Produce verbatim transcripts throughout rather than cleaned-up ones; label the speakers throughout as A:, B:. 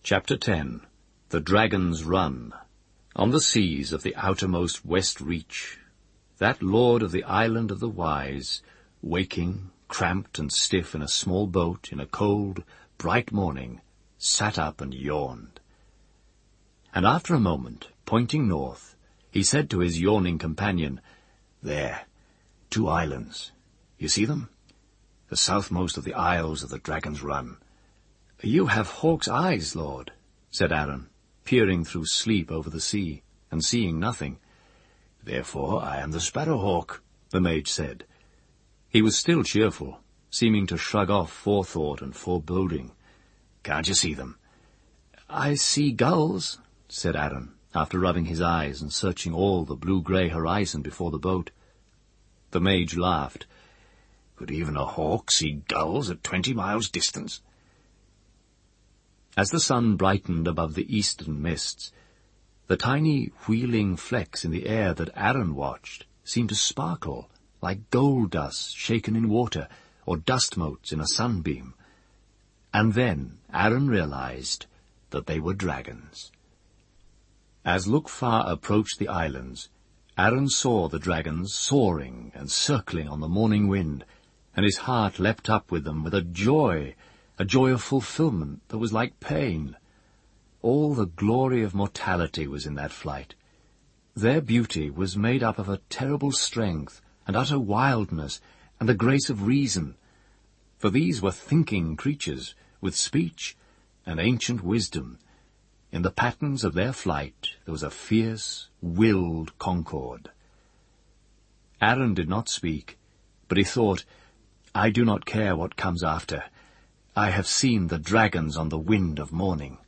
A: Chapter ten. The Dragon's Run. On the seas of the outermost west reach, that lord of the island of the wise, waking, cramped and stiff in a small boat in a cold, bright morning, sat up and yawned. And after a moment, pointing north, he said to his yawning companion, "There, two islands. You see them? The southmost of the isles of the Dragon's Run." "You have hawk's eyes, lord," said Aaron, peering through sleep over the sea, and seeing nothing. "Therefore I am the sparrowhawk," the mage said. He was still cheerful, seeming to shrug off forethought and foreboding. "Can't you see them?" "I see gulls," said Aaron, after rubbing his eyes and searching all the blue-grey horizon before the boat. The mage laughed. "Could even a hawk see gulls at twenty miles distance?" As the sun brightened above the eastern mists, the tiny wheeling flecks in the air that Aaron watched seemed to sparkle like gold dust shaken in water or dust motes in a sunbeam. And then Aaron realized that they were dragons. As Look-Far approached the islands, Aaron saw the dragons soaring and circling on the morning wind, and his heart leapt up with them with a joy, a joy of fulfillment that was like pain. All the glory of mortality was in that flight. Their beauty was made up of a terrible strength and utter wildness and the grace of reason, for these were thinking creatures with speech and ancient wisdom. In the patterns of their flight there was a fierce, willed concord. Aaron did not speak, but he thought, "I do not care what comes after. I have seen the dragons on the wind of morning."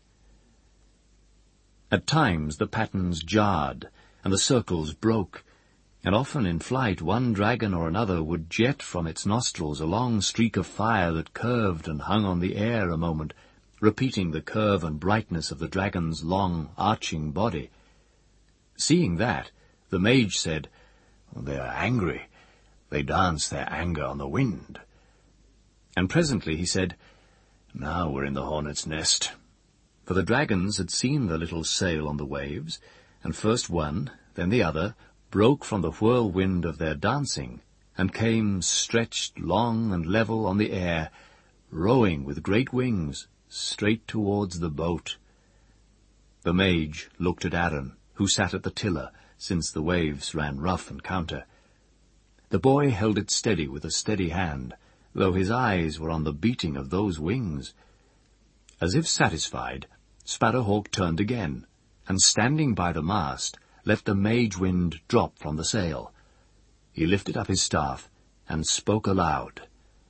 A: At times the patterns jarred, and the circles broke, and often in flight one dragon or another would jet from its nostrils a long streak of fire that curved and hung on the air a moment, repeating the curve and brightness of the dragon's long, arching body. Seeing that, the mage said, "They are angry. They dance their anger on the wind." And presently he said, "Now we're in the hornet's nest." For the dragons had seen the little sail on the waves, and first one, then the other, broke from the whirlwind of their dancing, and came stretched long and level on the air, rowing with great wings, straight towards the boat. The mage looked at Aaron, who sat at the tiller, since the waves ran rough and counter. The boy held it steady with a steady hand, though his eyes were on the beating of those wings. As if satisfied, Sparrowhawk turned again, and standing by the mast, let the mage-wind drop from the sail. He lifted up his staff and spoke aloud.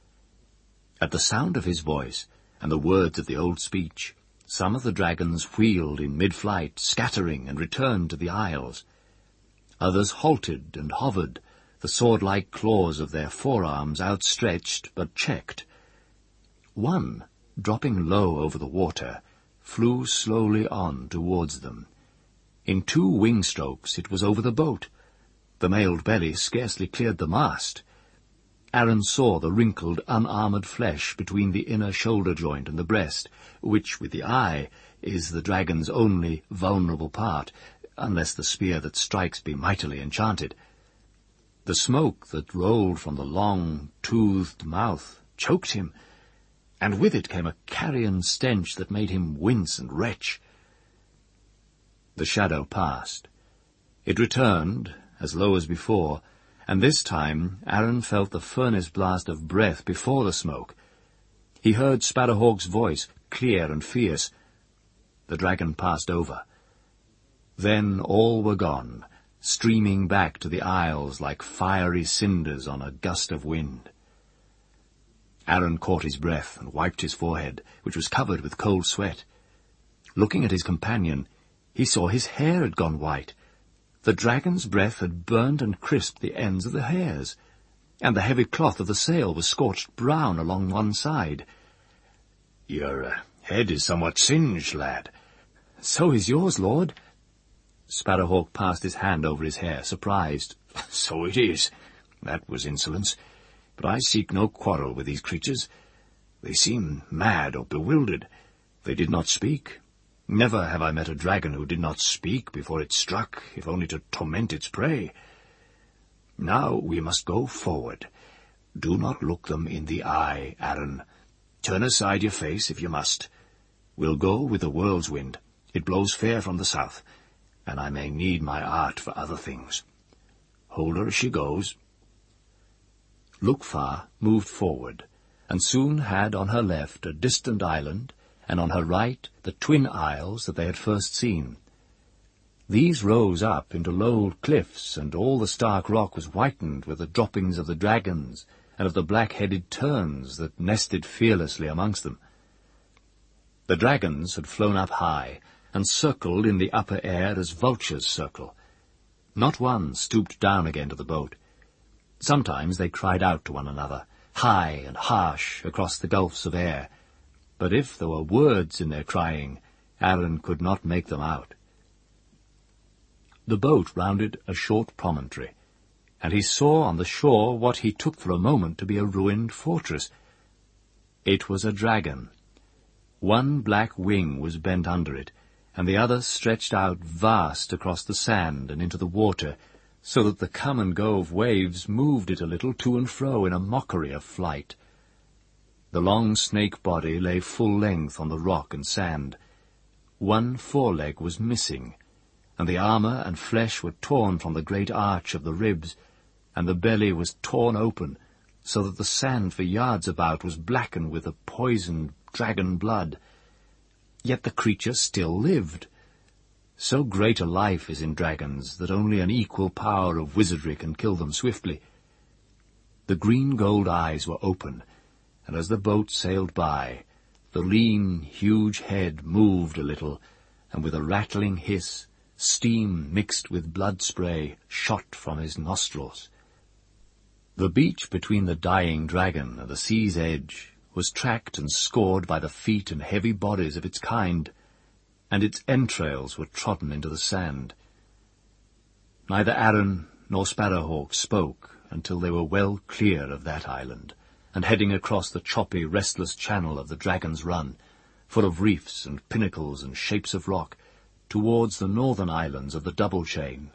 A: At the sound of his voice and the words of the old speech, some of the dragons wheeled in mid-flight, scattering, and returned to the isles. Others halted and hovered, the sword-like claws of their forearms outstretched but checked. One, dropping low over the water, flew slowly on towards them. In two wing strokes it was over the boat. The mailed belly scarcely cleared the mast. Aaron saw the wrinkled, unarmoured flesh between the inner shoulder joint and the breast, which, with the eye, is the dragon's only vulnerable part, unless the spear that strikes be mightily enchanted. The smoke that rolled from the long, toothed mouth choked him, and with it came a carrion stench that made him wince and retch. The shadow passed. It returned, as low as before, and this time Aaron felt the furnace blast of breath before the smoke. He heard Sparrowhawk's voice, clear and fierce. The dragon passed over. Then all were gone, streaming back to the isles like fiery cinders on a gust of wind. Aaron caught his breath and wiped his forehead, which was covered with cold sweat. Looking at his companion, he saw his hair had gone white. The dragon's breath had burned and crisped the ends of the hairs, and the heavy cloth of the sail was scorched brown along one side. "Your uh, head is somewhat singed, lad." "So is yours, lord." Sparrowhawk passed his hand over his hair, surprised. "So it is. That was insolence. But I seek no quarrel with these creatures. They seem mad or bewildered. They did not speak, Never have I met a dragon who did not speak before it struck, if only to torment its prey. Now we must go forward. Do not look them in the eye, Arran. Turn aside your face if you must. We'll go with the world's wind. It blows fair from the south, and I may need my art for other things. Hold her as she goes. Lukfar moved forward, and soon had on her left a distant island, and on her right the twin isles that they had first seen. These rose up into low cliffs, and all the stark rock was whitened with the droppings of the dragons and of the black-headed terns that nested fearlessly amongst them. The dragons had flown up high, and circled in the upper air as vultures circle. Not one stooped down again to the boat. Sometimes they cried out to one another, high and harsh across the gulfs of air, but if there were words in their crying, Arran could not make them out. The boat rounded a short promontory, and he saw on the shore what he took for a moment to be a ruined fortress. It was a dragon. One black wing was bent under it, and the other stretched out vast across the sand and into the water, so that the come and go of waves moved it a little to and fro in a mockery of flight. The long snake body lay full length on the rock and sand. One foreleg was missing, and the armour and flesh were torn from the great arch of the ribs, and the belly was torn open, so that the sand for yards about was blackened with the poisoned dragon blood. Yet the creature still lived. So great a life is in dragons that only an equal power of wizardry can kill them swiftly. The green-gold eyes were open, and as the boat sailed by, the lean, huge head moved a little, and with a rattling hiss, steam mixed with blood spray shot from his nostrils. The beach between the dying dragon and the sea's edge was tracked and scored by the feet and heavy bodies of its kind, and its entrails were trodden into the sand. Neither Arran nor Sparrowhawk spoke until they were well clear of that island, and heading across the choppy, restless channel of the Dragon's Run, full of reefs and pinnacles and shapes of rock, towards the northern islands of the double chain.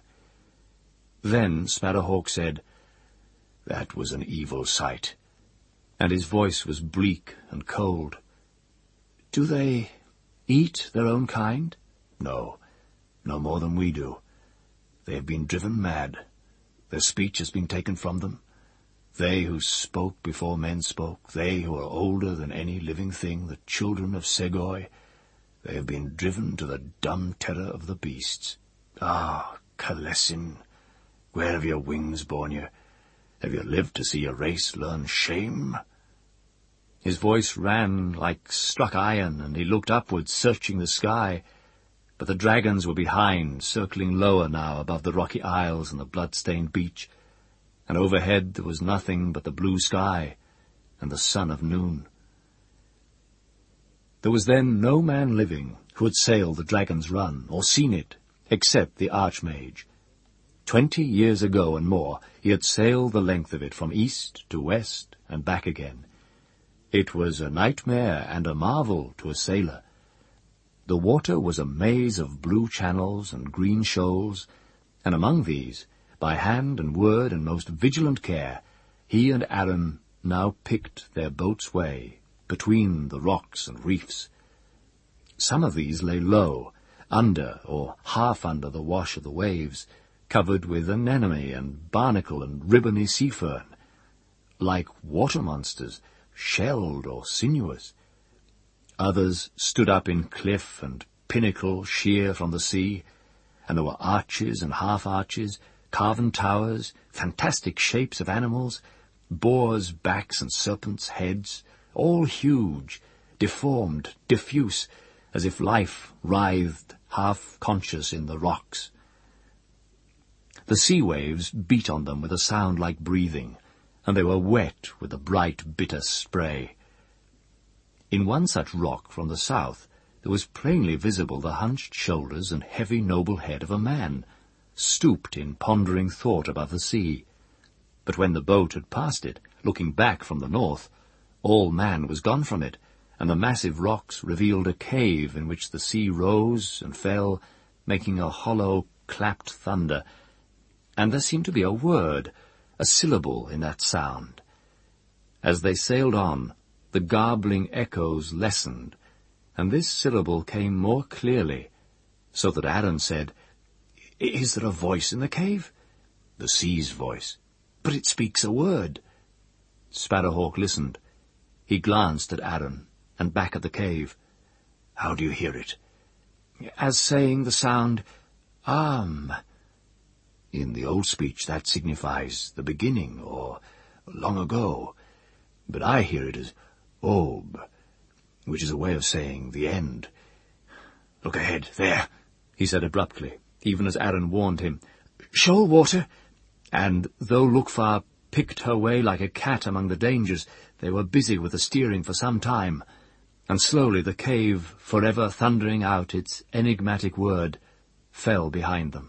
A: Then Sparrowhawk said, "That was an evil sight," and his voice was bleak and cold. "Do they eat their own kind?" "No, no more than we do. They have been driven mad. Their speech has been taken from them. They who spoke before men spoke, they who are older than any living thing, the children of Segoi, they have been driven to the dumb terror of the beasts. Ah, Khalesin, where have your wings borne you? Have you lived to see your race learn shame?" His voice ran like struck iron, and he looked upwards, searching the sky. But the dragons were behind, circling lower now above the rocky isles and the blood-stained beach, and overhead there was nothing but the blue sky and the sun of noon. There was then no man living who had sailed the Dragon's Run, or seen it, except the Archmage. Twenty years ago and more he had sailed the length of it from east to west and back again. It was a nightmare and a marvel to a sailor. The water was a maze of blue channels and green shoals, and among these, by hand and word and most vigilant care, he and Arran now picked their boat's way between the rocks and reefs. Some of these lay low, under or half under the wash of the waves, covered with anemone and barnacle and ribbony sea fern, like water monsters, shelled or sinuous. Others stood up in cliff and pinnacle sheer from the sea, and there were arches and half-arches, carven towers, fantastic shapes of animals, boars' backs and serpents' heads, all huge, deformed, diffuse, as if life writhed half-conscious in the rocks. The sea waves beat on them with a sound like breathing, and they were wet with the bright, bitter spray. In one such rock from the south there was plainly visible the hunched shoulders and heavy noble head of a man, stooped in pondering thought above the sea. But when the boat had passed it, looking back from the north, all man was gone from it, and the massive rocks revealed a cave in which the sea rose and fell, making a hollow, clapped thunder, and there seemed to be a word, a syllable in that sound. As they sailed on, the garbling echoes lessened, and this syllable came more clearly, so that Aaron said, "Is there a voice in the cave?" "The sea's voice." "But it speaks a word." Sparrowhawk listened. He glanced at Aaron and back at the cave. "How do you hear it?" "As saying the sound, Am." "In the old speech that signifies the beginning, or long ago. But I hear it as Ob, which is a way of saying the end. Look ahead, there," he said abruptly, even as Aaron warned him. "Shoal water." And though Lukfar picked her way like a cat among the dangers, they were busy with the steering for some time, and slowly the cave, forever thundering out its enigmatic word, fell behind them.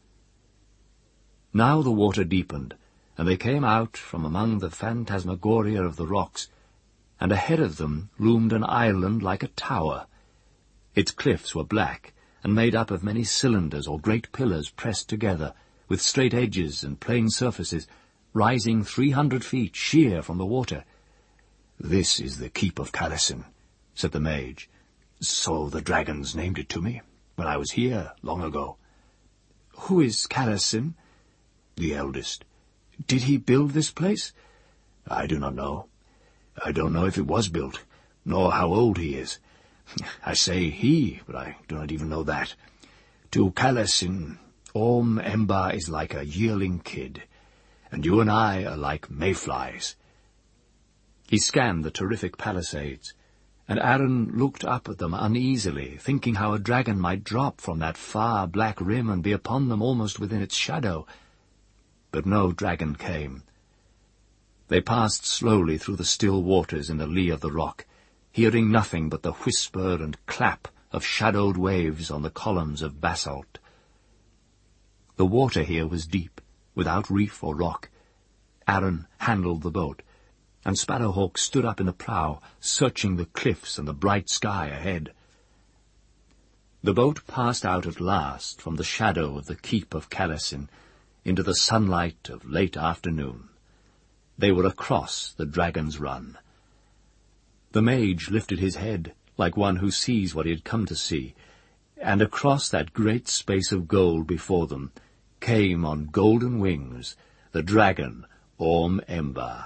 A: Now the water deepened, and they came out from among the phantasmagoria of the rocks, and ahead of them loomed an island like a tower. Its cliffs were black, and made up of many cylinders or great pillars pressed together, with straight edges and plain surfaces, rising three hundred feet sheer from the water. "This is the keep of Callison," said the mage. "So the dragons named it to me, when I was here long ago." "Who is Callison?" "The eldest." "Did he build this place?" "I do not know. I don't know if it was built, nor how old he is. I say he, but I do not even know that. To Callison, Orm Embar is like a yearling kid, and you and I are like mayflies." He scanned the terrific palisades, and Aaron looked up at them uneasily, thinking how a dragon might drop from that far black rim and be upon them almost within its shadow. But no dragon came. They passed slowly through the still waters in the lee of the rock, hearing nothing but the whisper and clap of shadowed waves on the columns of basalt. The water here was deep, without reef or rock. Aaron handled the boat, and Sparrowhawk stood up in the prow, searching the cliffs and the bright sky ahead. The boat passed out at last from the shadow of the keep of Callison into the sunlight of late afternoon. They were across the Dragon's Run. The mage lifted his head, like one who sees what he had come to see, and across that great space of gold before them came on golden wings the dragon Orm Embar.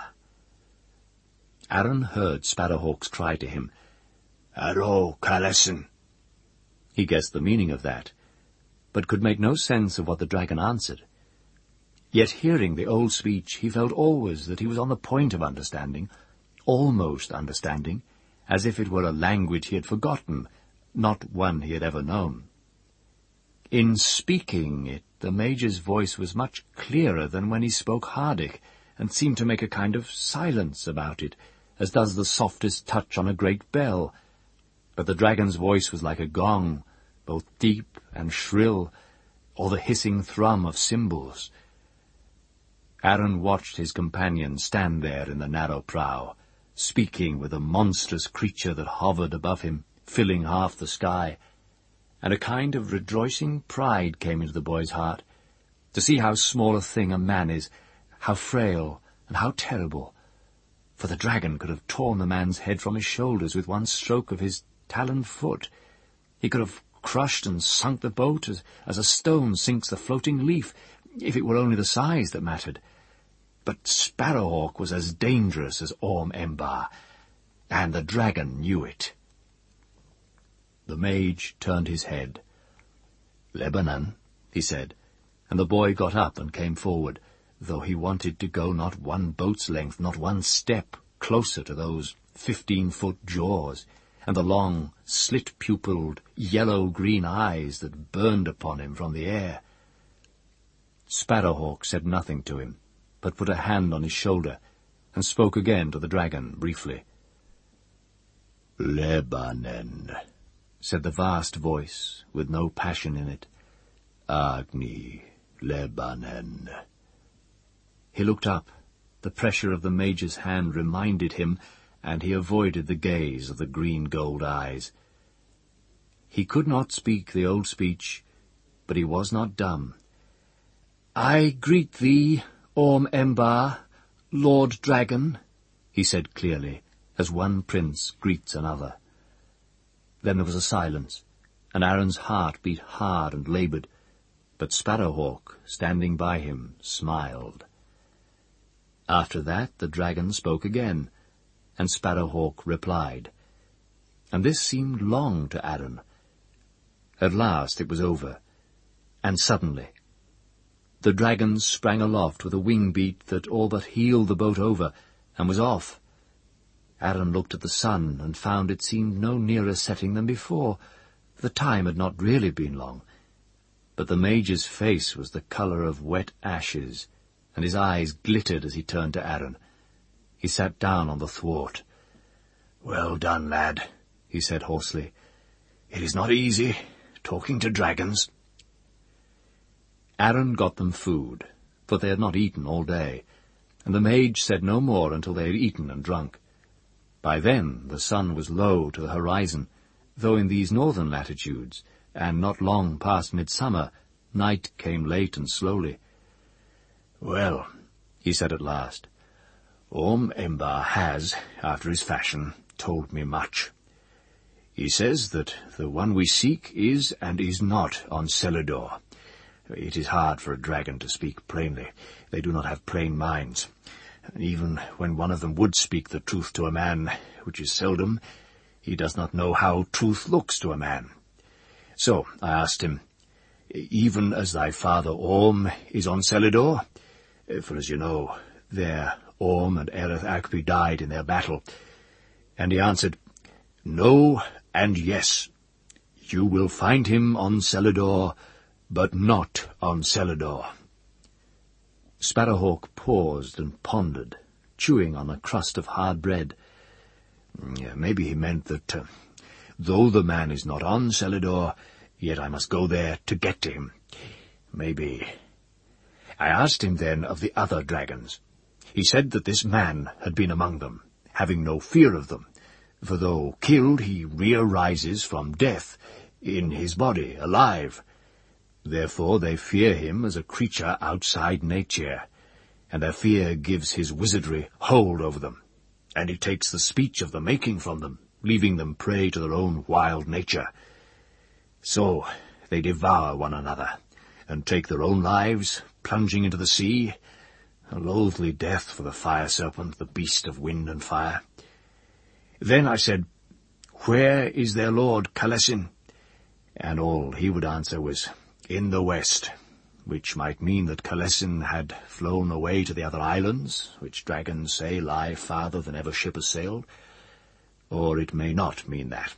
A: Aaron heard Sparrowhawk's cry to him, "Arrow, Callison." He guessed the meaning of that, but could make no sense of what the dragon answered. Yet hearing the old speech, he felt always that he was on the point of understanding, almost understanding, as if it were a language he had forgotten, not one he had ever known. In speaking it, the mage's voice was much clearer than when he spoke Hardic, and seemed to make a kind of silence about it, as does the softest touch on a great bell. But the dragon's voice was like a gong, both deep and shrill, or the hissing thrum of cymbals. Aaron watched his companion stand there in the narrow prow, speaking with a monstrous creature that hovered above him, filling half the sky, and a kind of rejoicing pride came into the boy's heart, to see how small a thing a man is, how frail and how terrible, for the dragon could have torn the man's head from his shoulders with one stroke of his taloned foot. He could have crushed and sunk the boat as, as a stone sinks the floating leaf, if it were only the size that mattered. But Sparrowhawk was as dangerous as Orm Embar, and the dragon knew it. The mage turned his head. "Lebanon," he said, and the boy got up and came forward, though he wanted to go not one boat's length, not one step, closer to those fifteen-foot jaws, and the long, slit-pupilled, yellow-green eyes that burned upon him from the air. Sparrowhawk said nothing to him, but put a hand on his shoulder, and spoke again to the dragon, briefly. "Lebanon," said the vast voice, with no passion in it. "Agni, Lebanon." He looked up. The pressure of the mage's hand reminded him, and he avoided the gaze of the green-gold eyes. He could not speak the old speech, but he was not dumb. "I greet thee, Orm Embar, Lord Dragon," he said clearly, as one prince greets another. Then there was a silence, and Aron's heart beat hard and laboured, but Sparrowhawk, standing by him, smiled. After that the dragon spoke again, and Sparrowhawk replied, and this seemed long to Aron. At last it was over, and suddenly the dragon sprang aloft with a wing beat that all but heeled the boat over, and was off. Aron looked at the sun, and found it seemed no nearer setting than before. The time had not really been long, but the Major's face was the colour of wet ashes, and his eyes glittered as he turned to Aron. He sat down on the thwart. "Well done, lad," he said hoarsely. "It is not easy, talking to dragons." Aron got them food, for they had not eaten all day, and the mage said no more until they had eaten and drunk. By then the sun was low to the horizon, though in these northern latitudes, and not long past midsummer, night came late and slowly. "Well," he said at last, "Orm Embar has, after his fashion, told me much. He says that the one we seek is and is not on Selador. It is hard for a dragon to speak plainly. They do not have plain minds. Even when one of them would speak the truth to a man, which is seldom, he does not know how truth looks to a man. So I asked him, even as thy father Orm is on Selador, for as you know, there Orm and Ereth Akby died in their battle, and he answered, No and yes. You will find him on Selador, but not on Selador." Sparrowhawk paused and pondered, chewing on a crust of hard bread. Maybe he meant that, uh, though the man is not on Selador, yet I must go there to get to him. Maybe. I asked him then of the other dragons. He said that this man had been among them, having no fear of them, for though killed he re-arises from death, in his body, alive. Therefore they fear him as a creature outside nature, and their fear gives his wizardry hold over them, and he takes the speech of the making from them, leaving them prey to their own wild nature. So they devour one another, and take their own lives, plunging into the sea, a loathly death for the fire serpent, the beast of wind and fire. Then I said, Where is their lord Kalesin? And all he would answer was, In the west, which might mean that Kalesin had flown away to the other islands, which dragons say lie farther than ever ship has sailed, or it may not mean that.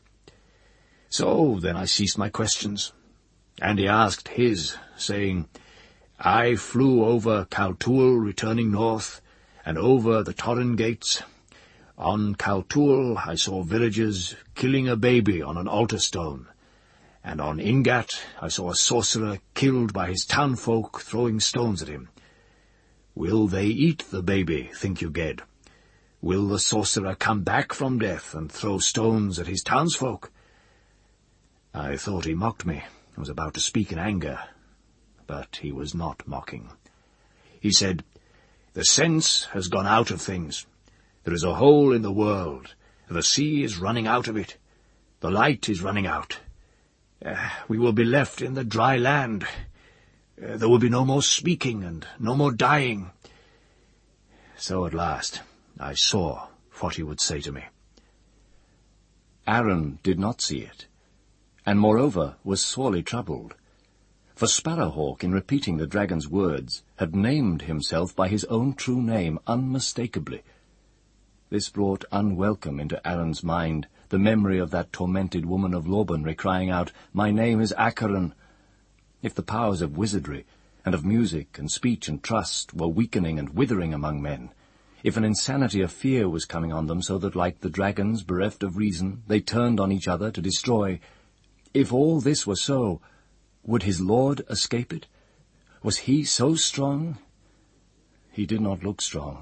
A: So then I ceased my questions, and he asked his, saying, I flew over Kaltul, returning north, and over the Torren gates. On Kaltul I saw villagers killing a baby on an altar stone, and on Ingat I saw a sorcerer killed by his townfolk throwing stones at him. Will they eat the baby, think you, Ged? Will the sorcerer come back from death and throw stones at his townsfolk? I thought he mocked me, and was about to speak in anger, but he was not mocking. He said, The sense has gone out of things. There is a hole in the world. The sea is running out of it. The light is running out. Uh, we will be left in the dry land. Uh, there will be no more speaking and no more dying. So at last I saw what he would say to me.
B: Aron did not see it, and moreover was sorely troubled. For Sparrowhawk, in repeating the dragon's words, had named himself by his own true name unmistakably. This brought unwelcome into Aron's mind the memory of that tormented woman of Lorbanry crying out, My name is Acheron. If the powers of wizardry, and of music, and speech, and trust were weakening and withering among men, if an insanity of fear was coming on them so that, like the dragons bereft of reason, they turned on each other to destroy, if all this were so, would his lord escape it? Was he so strong? He did not look strong,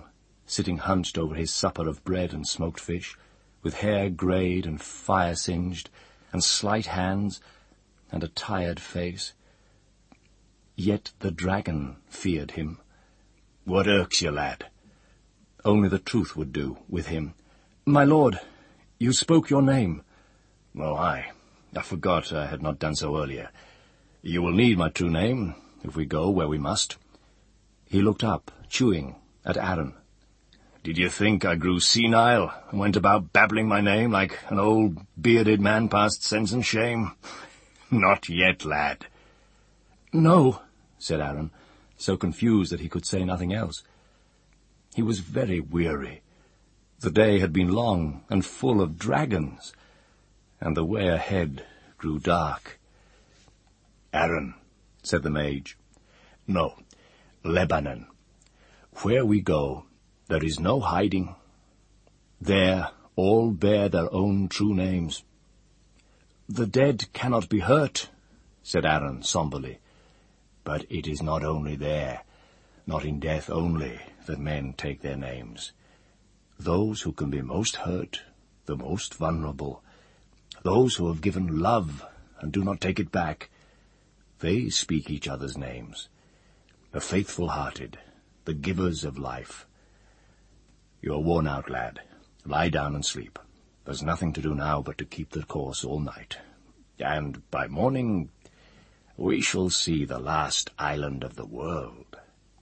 B: sitting hunched over his supper of bread and smoked fish, with hair greyed and fire-singed, and slight hands, and a tired face. Yet the dragon feared him.
A: "What irks you, lad?"
B: Only the truth would do with him. "My lord, you spoke your name."
A: "Oh, aye. I forgot I had not done so earlier. You will need my true name, if we go where we must."
B: He looked up, chewing, at Aaron.
A: "Did you think I grew senile and went about babbling my name like an old bearded man past sense and shame? Not yet, lad."
B: "No," said Aaron, so confused that he could say nothing else. He was very weary. The day had been long and full of dragons, and the way ahead grew dark.
A: "Aaron,"
B: said the mage.
A: "No, Lebanon. Where we go, there is no hiding. There all bear their own true names."
B: "The dead cannot be hurt," said Aaron somberly.
A: "But it is not only there, not in death only, that men take their names. Those who can be most hurt, the most vulnerable, those who have given love and do not take it back, they speak each other's names. The faithful-hearted, the givers of life. You are worn out, lad. Lie down and sleep. There's nothing to do now but to keep the course all night. And by morning we shall see the last island of the world."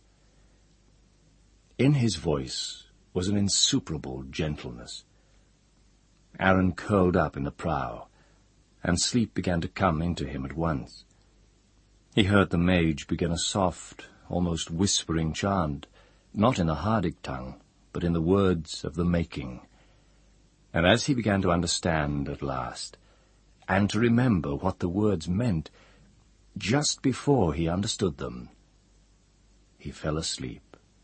B: In his voice was an insuperable gentleness. Aaron curled up in the prow, and sleep began to come into him at once. He heard the mage begin a soft, almost whispering chant, not in the Hardig tongue, but in the words of the making. And as he began to understand at last, and to remember what the words meant, just before he understood them, he fell asleep.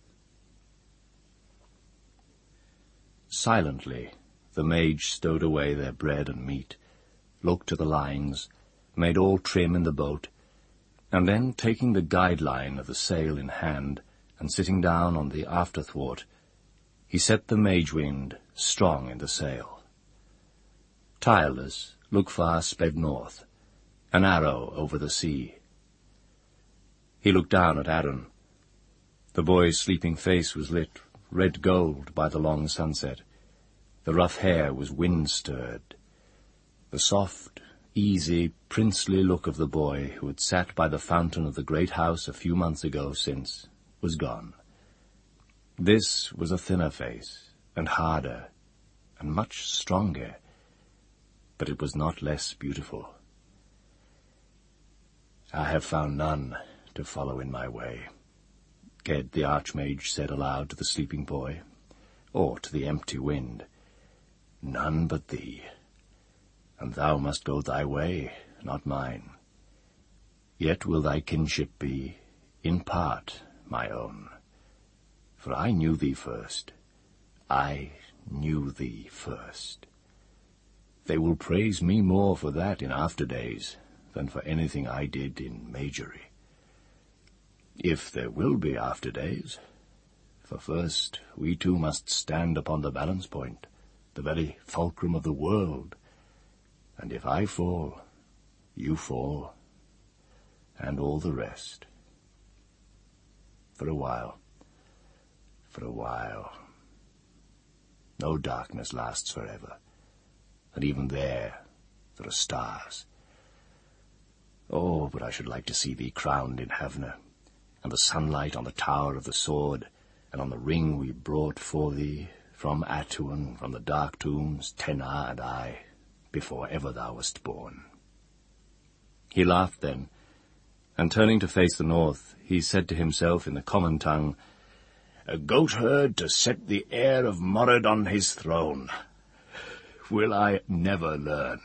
B: Silently, the mage stowed away their bread and meat, looked to the lines, made all trim in the boat, and then, taking the guide-line of the sail in hand, and sitting down on the after-thwart, he set the mage-wind strong in the sail. Tireless, Lukvar sped north, an arrow over the sea. He looked down at Aaron. The boy's sleeping face was lit red gold by the long sunset. The rough hair was wind-stirred. The soft, easy, princely look of the boy who had sat by the fountain of the great house a few months ago since was gone. This was a thinner face, and harder, and much stronger, but it was not less beautiful. "I have found none to follow in my way," Ged the Archmage said aloud to the sleeping boy, or to the empty wind. "None but thee, and thou must go thy way, not mine. Yet will thy kinship be, in part, my own. For I knew thee first. I knew thee first. They will praise me more for that in after days than for anything I did in magery. If there will be after days, for first we two must stand upon the balance point, the very fulcrum of the world, and if I fall, you fall, and all the rest. For a while, for a while. No darkness lasts forever, and even there, there are stars. Oh, but I should like to see thee crowned in Havna, and the sunlight on the tower of the sword, and on the ring we brought for thee, from Atuan, from the dark tombs, Tenah and I, before ever thou wast born." He laughed then, and turning to face the north, he said to himself in the common tongue, "A goatherd to set the heir of Morad on his throne. Will I never learn?"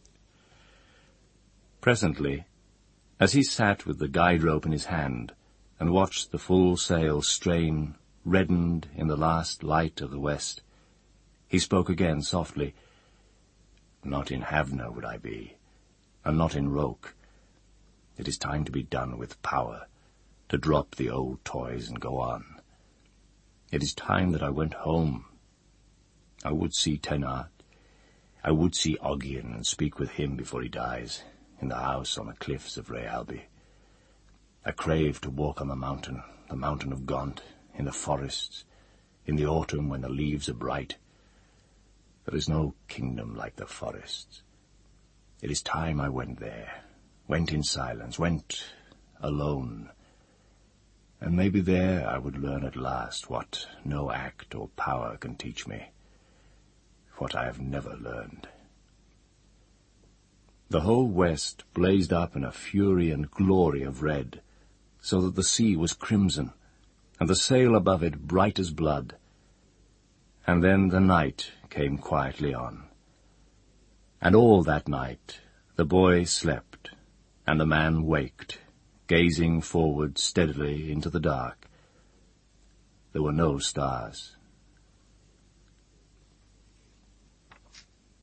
B: Presently, as he sat with the guide-rope in his hand, and watched the full sail strain, reddened in the last light of the west, he spoke again softly. "Not in Havna would I be, and not in Roke. It is time to be done with power, to drop the old toys and go on. It is time that I went home. I would see Tennard. I would see Ogian and speak with him before he dies, in the house on the cliffs of Rayalby. I crave to walk on the mountain, the mountain of Gaunt, in the forests, in the autumn when the leaves are bright. There is no kingdom like the forests. It is time I went there, went in silence, went alone. And maybe there I would learn at last what no act or power can teach me, what I have never learned. The whole west blazed up in a fury and glory of red, so that the sea was crimson, and the sail above it bright as blood. And then the night came quietly on. And all that night the boy slept, and the man waked, gazing forward steadily into the dark. There were no stars.